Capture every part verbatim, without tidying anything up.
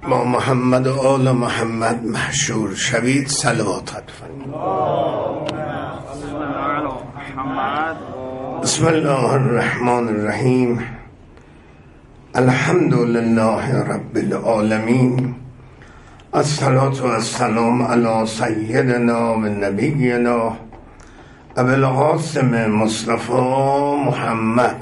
با محمد و آل محمد محشور شوید. صلوات فرمایید. بسم الله الرحمن الرحیم. الحمد لله رب العالمین. الصلاة والسلام علی سیدنا و نبینا ابو القاسم مصطفی محمد.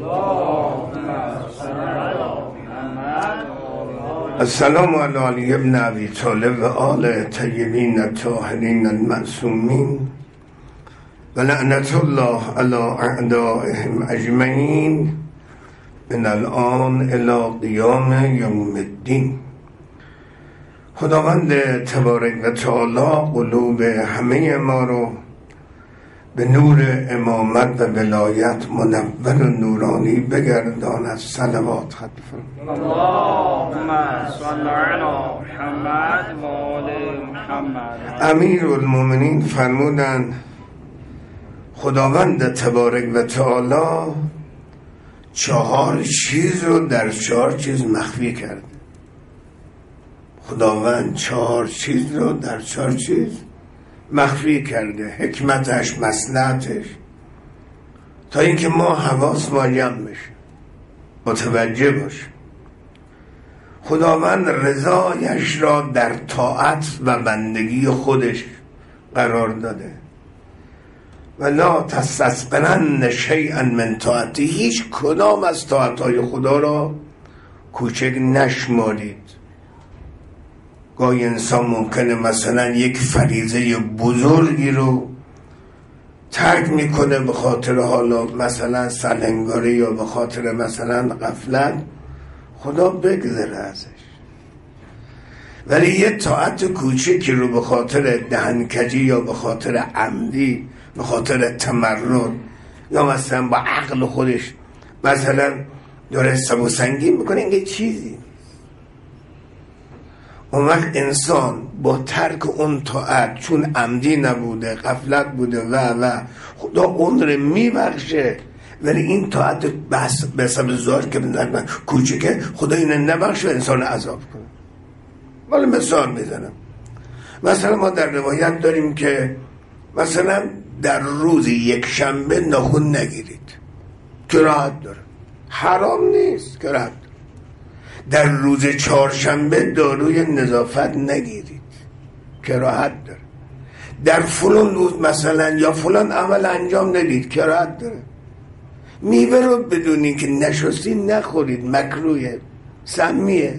السلام علی علی ابن ابی طالب و آل طیبین الطاهرین المعصومین و لعنت الله علی اعدائهم اجمعین من الان الی قیام یوم الدین. خداوند تبارک و تعالی قلوب همه ما رو به نور امامت و ولایت منور و نورانی بگرداند. صلوات خط فرمایید. اللهم صل علی محمد و آل محمد. امیرالمومنین فرمودند خداوند تبارک و تعالی چهار چیز رو در چهار چیز مخفی کرد. خداوند چهار چیز رو در چهار چیز مخفی کرده. حکمتش، مصلحتش، تا اینکه ما حواس ما جمع بشه، متوجه باشه. خداوند رضایش را در طاعت و بندگی خودش قرار داده. و لا تستثقلن شیئا من طاعته. هیچ کدام از طاعتهای خدا را کوچک نشمارید. گاهی انسان ممکنه مثلا یک فریضه بزرگی رو ترک میکنه به خاطر حالا مثلا سلنگاری یا به خاطر مثلا غفلت. خدا بگذره ازش. ولی یه طاعت کوچکی رو به خاطر دهنکجی یا به خاطر عمدی، به خاطر تمرد یا مثلا با عقل خودش مثلا داره سبو سنگین میکنه، این چیزی. اون وقت انسان با ترک اون طاعت، چون عمدی نبوده، غفلت بوده و و خدا اون رو میبخشه. ولی این طاعت بس به سبب زار که من کوچکه، خدا اینو نبخشه و انسان عذاب کنه. ولی مثال میزنم. مثلا ما در روایت داریم که مثلا در روز یک شنبه ناخن نگیرید، کراهت داره، حرام نیست، کراهت. در روز چهارشنبه داروی نظافت نگیرید، کراهت داره. در فلان روز مثلا یا فلان عمل انجام ندید، کراهت داره. میوه رو بدونین که نشستی نخورید، مکروهه، سمیه.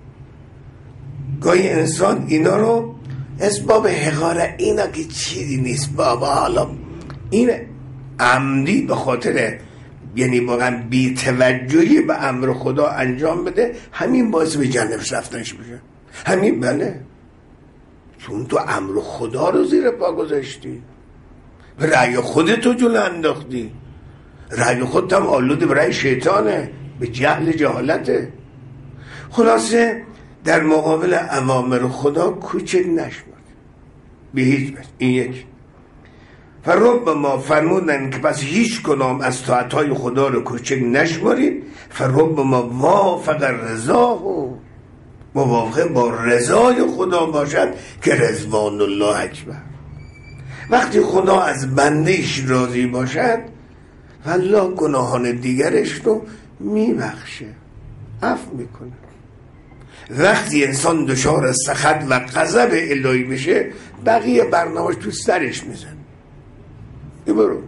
گاهی انسان اینا رو اسباب حقاره، اینا که چیزی نیست بابا، حالا این عمدی به خاطر یعنی واقعا بی توجهی به امر خدا انجام بده، همین باعث به جنت رفتنش میشه. همین بله، چون تو امر خدا رو زیر پا گذاشتی، رأی خودتو جلو انداختی. رأی خودت هم آلوده به رأی شیطانه، به جهل جهالته. خلاصه در مقابل اوامر خدا کوچک نشمار به هیچ وجه. این یک. فرب ما فرمودن که پس هیچ کدام از طاعتهای خدا رو کوچک نشمارید. فرب ما وافق رضا و موافق با رضای خدا باشد که رضوان الله اکبر. وقتی خدا از بندهش راضی باشد، والله گناهان دیگرش رو میبخشه، عفو میکنه. وقتی انسان دچار سخط و غضب الهی بشه، بقیه برنامه‌اش تو سرش میزن. برو.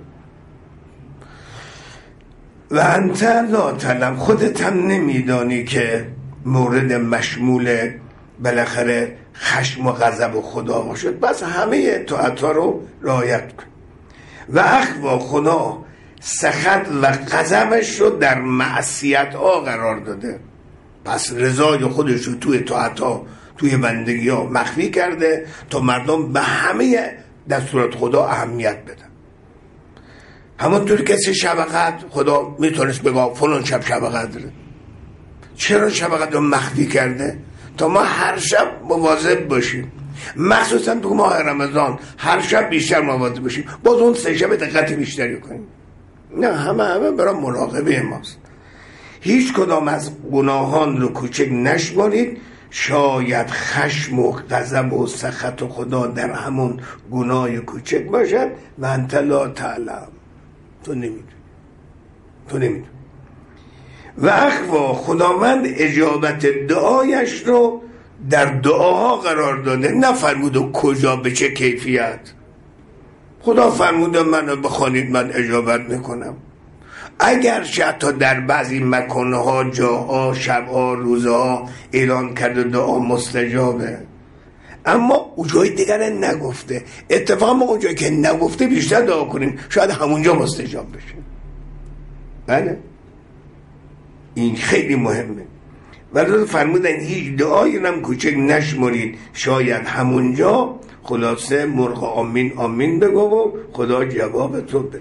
و انت لا تعلم، خودت هم نمیدانی که مورد مشمول بالاخره خشم و غضب خدا باشد. بس همه طاعت‌ها رو رعایت کن. و اخوا خدا سخط و غضبش رو در معصیت‌ها قرار داده، پس رضای خودش رو توی طاعت‌ها، توی بندگی‌ها مخفی کرده تا مردم به همه دستورات خدا اهمیت بدن. همونطور که شب قدر خدا میتونست بگه فلان شب شب قدره. چرا شب قدر رو مخفی کرده؟ تا ما هر شب مواظب باشیم، مخصوصا تو ماه رمضان هر شب بیشتر مواظب باشیم، باز اون سه شب دقت بیشتری کنیم. نه، همه همه برای مراقبه ماست. هیچ کدام از گناهان رو کوچک نشمارید، شاید خشم و غضب و سخط و خدا در همون گناه کوچک باشد و انت لا تعلم، تو نمیدونی، تو نمیدونی. و اخوا خداوند اجابت دعایش رو در دعاها قرار داده، نفرموده کجا به چه کیفیت. خدا فرموده منو بخوانید من اجابت میکنم. اگر حتی در بعضی مکانها، جاها، شبها، روزها اعلان کرده دعا مستجابه، اما اون جای دیگر نگفته. اتفاقا ما اون جایی که نگفته بیشتر دعا کنیم شاید همونجا مستجاب بشه. بله این خیلی مهمه. ولی فرمودن هیچ دعایی هم کوچک نشمرید، شاید همونجا خلاصه مرغ آمین آمین بگو و خدا جواب تو بده.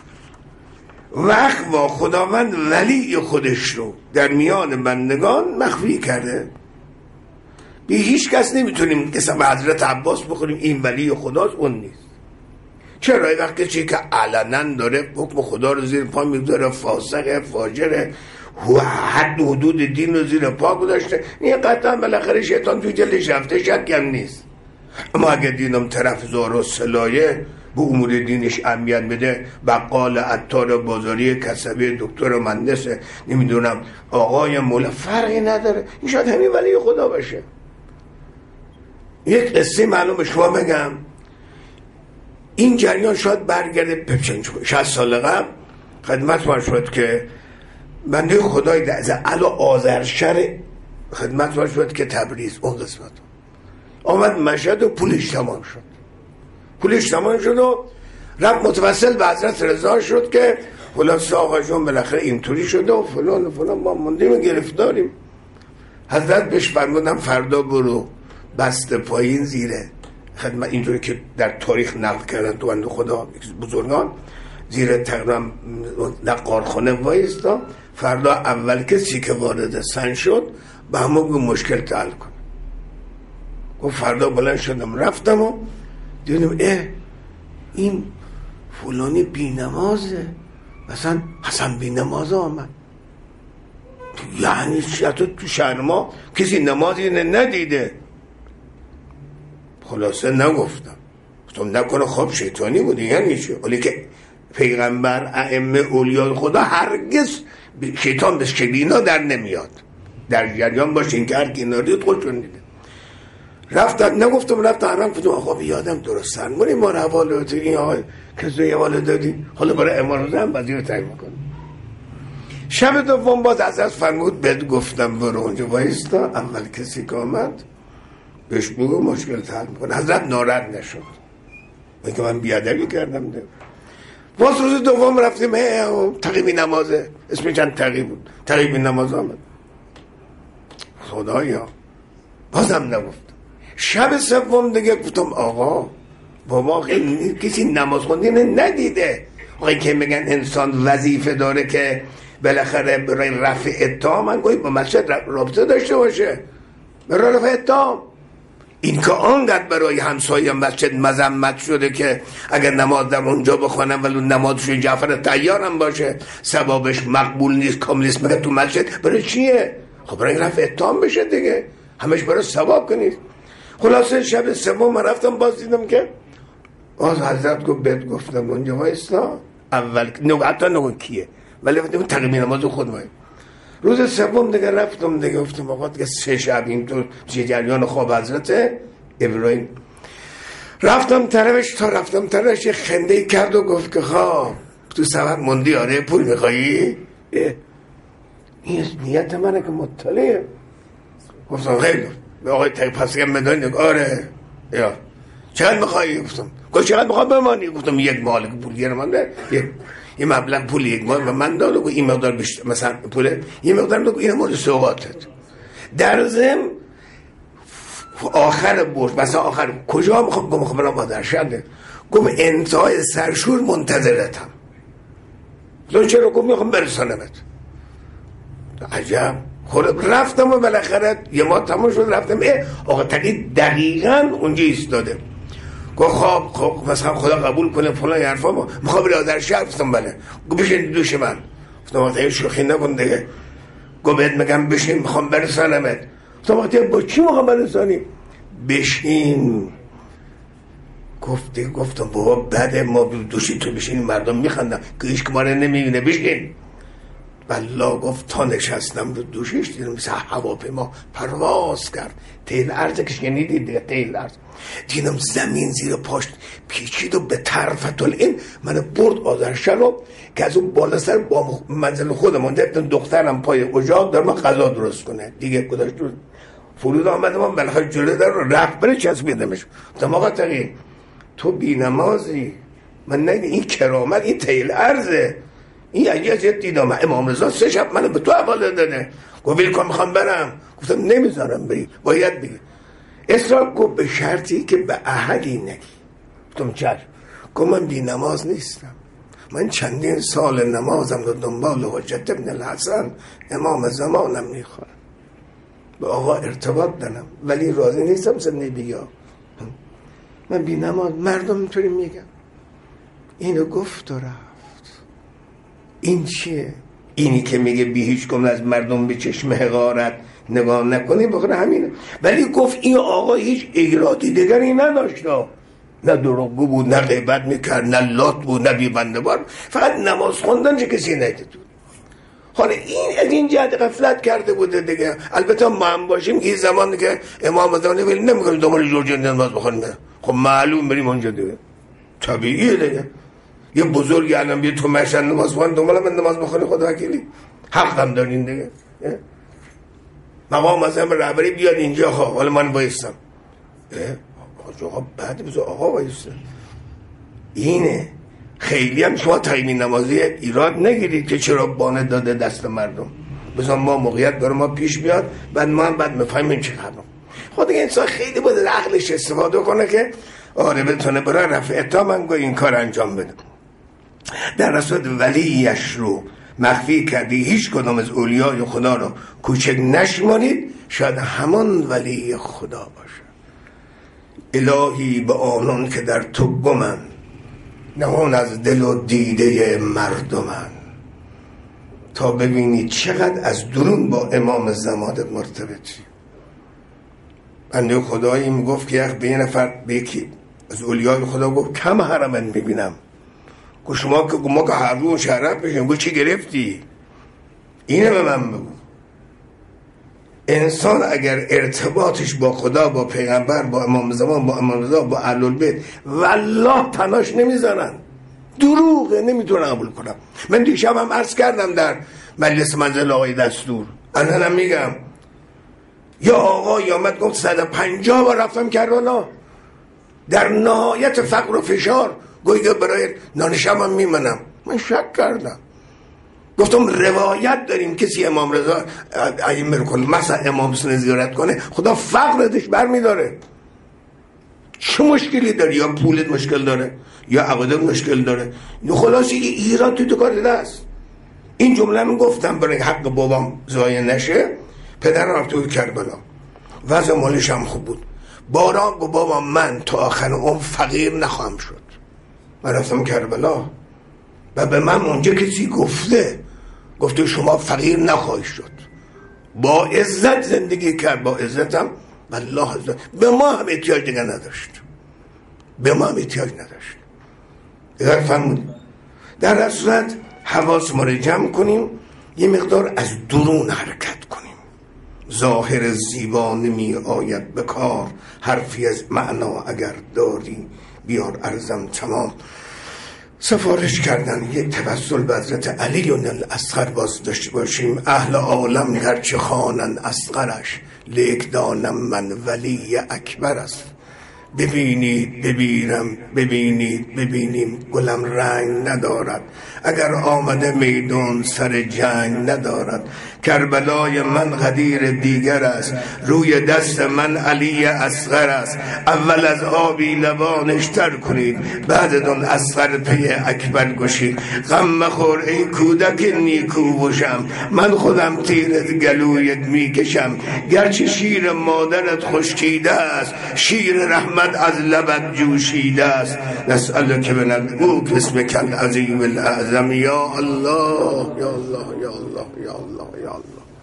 وقت با خداوند ولی خودش رو در میان بندگان مخفی کرده. به هیچ کس نمیتونیم قسم حضرت عباس بخوریم این ولی خداست، اون نیست. چرا؟ وقتی چی که علنا داره حکم خدا رو زیر پا میذاره، فاسقه، فاجره، حد و حدود دین رو زیر پا گذاشته، این قطعا بالاخره شیطان تو جلش رفته، شک هم نیست. اما اگه دینم طرف زار و سلایه به امور دینش اهمیت بده، بقال، عطار بازاری، کسبی، دکتر مهندس، نمیدونم آقای مولا، فرقی نداره، این شاید همین ولی خدا باشه. یک قصه معلوم به شما بگم، این جریان شاید برگرده پچنج شصت سال قبل خدمت ما شد که بنده خدای در علا آذرشر خدمت ما شد که تبریز اون قسمت آمد مشهد و پولش تمام شد. پولش تمام شد و رفت متوسل به حضرت رضا شد که خلاص آقا جون بالاخره اینطوری شده و فلان و فلان، ما موندیم و گرفتاریم. حضرت بهش فرمودن فردا برو بسته پایین زیره خدمت، اینطوری که در تاریخ نقل کردن تو بنده خدا بزرگان، زیر تقریبا نقارخانه وایستا، فردا اول کسی که وارد سن شد به همون مشکل حل کنه. گفت فردا بلند شدم رفتم و دیدم اه این فلانی بی نمازه، مثلا حسن بی نمازه آمد. یعنی حتی تو شهر ما کسی نمازی ندیده. خلاصه نگفتم، گفتم نکنه خب شیطانی بوده، یعنی چه؟ ولی که پیغمبر ائمه اولیاء خدا هرگز شیطان به شکلینا در نمیاد. در جریان باشین که هر کی دید خودشون دیده. رفتم نگفتم، رفتم حرم کردم آقا بیادم درست سرمونی ما رو حواله دادی، این آقای کسی حواله دادی، حالا برای امارزه هم وزیر تعیین میکنم. شب دوم باز حضرت فرمود بهت گفتم برو اونجا وایستا، اول کسی که آمد بهش بگو مشکل حل میکنه. حضرت ناراحت نشد، من که من بیادبی کردم ده. باز روز دوم رفتیم تقیبی نمازه، اسمش چند تقیب بود، تقیبی نماز آمد. خدایا بازم نگفتم. شب سوم دیگه گفتم آقا بابا کسی نماز خوندین ندیده. آقایی که میگن انسان وظیفه داره که بالاخره برای رفع اتهام من گویی با مسجد رابطه داشته باشه، برای رفع اتهام. این که آنقدر برای همسایه مسجد مذمت شده که اگر نماز در اونجا بخونم ولی نمازشون جعفر طیار هم باشه ثوابش مقبول نیست، کامل نیست، مگه تو مسجد برای چیه؟ خب برای رفع اتهام بشه دیگه، همش برای ثواب کنید. خلاصه شب سوم من رفتم باز دیدم که باز حضرت گفت بهت گفتم اونجا وایستا، اول نو حتی نگو کیه ولی اون تقییم نماز خود ما. روز سوم دیگه رفتم دیگه گفتم آقا دیگه سه شب این تو جریان خواب حضرت ابراهیم. رفتم طرفش، تا رفتم طرفش یه خنده کرد و گفت که خواه تو سفر موندی، آره پول میخوایی؟ این نیت منه که مطلعه. گفتم خیلی به آقای تقییم پس که مدانی، آره یا چقدر میخوایی؟ گفتم گفت چقدر میخوای بمانی؟ گفتم یک ماه که پول گیر من ده یک این مبلغ پول یک ماه و من داد و این مقدار بیشتر مثلا پول این مقدار بگو این مورد سوغاتت در ضمن آخر برج مثلا آخر کجا میخوام گم خبرم مادر شده گم انتهای سرشور منتظرتم. گفتم چرا؟ گفت میخوام برسانمت. عجب. خود رفتم و بالاخره یه ماه تمام شد رفتم اه آقا تقیید دقیقاً اونجا ایستاده. گفت خب خب مثلا خدا قبول کنه فلان حرفا، ما میخوام بری آذر شهر. گفتم بله. گفت بشین دوش من. گفتم آقا شوخی نکن دیگه. گفت بهت میگم بشین میخوام برسانمت. گفتم وقتی با چی مخبر رسانیم؟ بشین. گفته گفتم بابا بده ما دوشی تو بشین مردم میخندن که هیچ که ما رو نمیبینه بشین. والله گفت تا نشستم رو دوشش دیدم مثل هواپیما پرواز کرد. تیل ارز که شنیدید دیگه، تیل ارز دیدم زمین زیر پاش پیچید و به طرف این من برد آذرشلو که از اون بالا سر با منزل خودمون دیدم دخترم پای اجاق داره ما غذا درست کنه دیگه. گذاشت فرود آمده من بالاخره جلوی در رو رفت بره چسبیدمش. گفتم آقا تقی تو بی نمازی، من نه این کرامت این تیل ارزه. این اگه دیدم امام رضا سه شب منو به تو حواله داده. گفت ویل کن میخوام برم. گفتم نمیذارم بری، باید بگی. اسلام گفت به شرطی که به احدی نگی. گفتم چشم. گفت من بی نماز نیستم، من چندین سال نمازم رو دنبال حجت ابن الحسن امام زمانم میخوام، به آقا ارتباط دارم ولی راضی نیستم سنی بیا من بی نماز. مردم اینطوری میگن. اینو گفت و رفت. این چیه؟ اینی که میگه بی هیچ کم از مردم به چشم حقارت نگاه نکنی بخوره همینه. ولی گفت این آقا هیچ ایرادی دیگری نداشت، نه دروغگو بود، نه غیبت میکرد، نه لات بود، نه بیبنده بار، فقط نماز خوندن چه کسی ندید. حالا این از این جهت غفلت کرده بوده دیگه. البته ما هم باشیم که زمانی که امام زمانی ولی نمیگم دنبال جورجی نماز بخونیم، خب معلوم بریم اونجا دیگه، طبیعیه دیگه. یه بزرگی الان بیاد تو مشهد نماز بخون دنبال من نماز بخونی خدا وکیلی حق هم دارین دیگه. مقام مثلا رهبری بیاد اینجا ها حالا من وایستم آقا بعد بذار آقا وایسته. اینه خیلی هم شما تعیین نمازی ایراد نگیرید که چرا بانه داده دست مردم. بذار ما موقعیت برای ما پیش بیاد بعد ما هم بعد میفهمیم چه خبره. خود دیگه انسان خیلی باید عقلش استفاده کنه که آره بتونه برای رفع اتهام این کار انجام بده. در اصل ولیش رو مخفی کردی، هیچ کدام از اولیای خدا رو کوچک نشمارید، شاید همان ولی خدا باشه. الهی به آنان که در تو گمن، نهان از دل و دیده مردمن، تا ببینی چقدر از درون با امام زمانت مرتبطی. بنده خدایی میگفت که یک به یه نفر به یکی از اولیای خدا گفت کم حرمن میبینم. گفت شما که ما که هر روز شرف بشیم. گفت چی گرفتی؟ اینه به من بگو. انسان اگر ارتباطش با خدا، با پیغمبر، با امام زمان، با امام رضا، با اهل البیت والله تناش نمیذارن، دروغه، نمیتونن قبول کنم. من دیشب هم عرض کردم در مجلس منزل آقای دستور، الانم میگم یا آقا آمد گفت صد و پنجاه بار رفتم کربلا در نهایت فقر و فشار، گویا برای نانشم میمنم. من شک کردم، گفتم روایت داریم کسی امام رضا ائمه رو کل مثلا امام حسین زیارت کنه خدا فقرتش برمیداره. چه مشکلی داره؟ یا پولت مشکل داره یا عقیدت مشکل داره. خلاصی ایراد تو تو کار دست. این جمله من گفتم برای حق بابام ضایع نشه. پدرم رفته بود کربلا، وضع مالش هم خوب بود. باران گفت بابا من تا آخر عمر فقیر نخواهم شد. من رفتم کربلا و به من اونجا کسی گفته گفته شما فقیر نخواهی شد. با عزت زندگی کرد، با عزتم والله عزت. به ما هم احتیاج دیگه نداشت، به ما هم احتیاج نداشت. اگر فرمود در صورت حواس ما رو جمع کنیم، یه مقدار از درون حرکت کنیم. ظاهر زیبا نمی آید به کار، حرفی از معنا اگر داری بیار ارزم تمام. سفارش کردن یک توسل به حضرت علی الاصغر باز داشته باشیم. اهل عالم گرچه خوانند اصغرش، لیک دانم من ولی اکبر است. ببینید ببینم ببینید ببینیم گلم رنگ ندارد، اگر آمده میدون سر جنگ ندارد. کربلای من غدیر دیگر است، روی دست من علی اصغر است. اول از آبی لبانش تر کنید، بعد دون اصغر پی اکبر گشید. غم مخور ای کودک نیکو باشم، من خودم تیرت گلویت میکشم. گرچه شیر مادرت خشکیده است، شیر رحمت از لبت جوشیده است. نسأل که بنبوک اسمک العظیم الاعظم. یا الله یا الله یا الله یا الله یا الله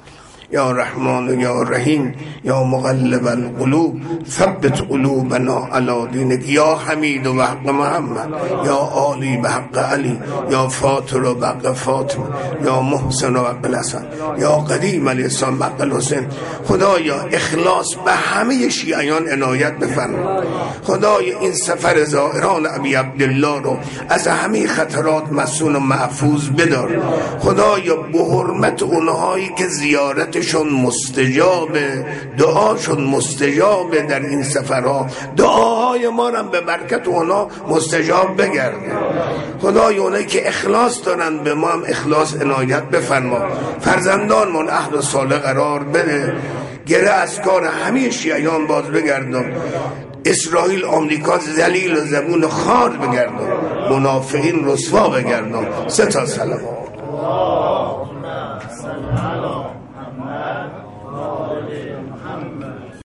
یا رحمان یا رحیم یا مقلب القلوب ثبت قلوبنا علی دینک یا حمید و حق محمد یا عالی به حق علی یا فاطر و حق فاطمه یا محسن و حق الحسن یا قدیم علیه السلام حق الحسین. خدایا اخلاص به همه شیعیان عنایت بفرما. خدایا این سفر زائران ابی عبدالله رو از همه خطرات مسون و محفوظ بدار. خدایا به حرمت اونهایی که زیارتشون مستجابه، دعاشون مستجابه در این سفرها، دعاهای ما رو به برکت اونا مستجاب بگرده. خدایا اونایی که اخلاص دارن به ما هم اخلاص عنایت بفرما. فرزندانمون اهل صالح قرار بده. گره از کار همه شیعیان باز بگردم. اسرائیل آمریکا ذلیل و زبون خار بگردم. منافقین رسوا بگردم. سه تا سلام.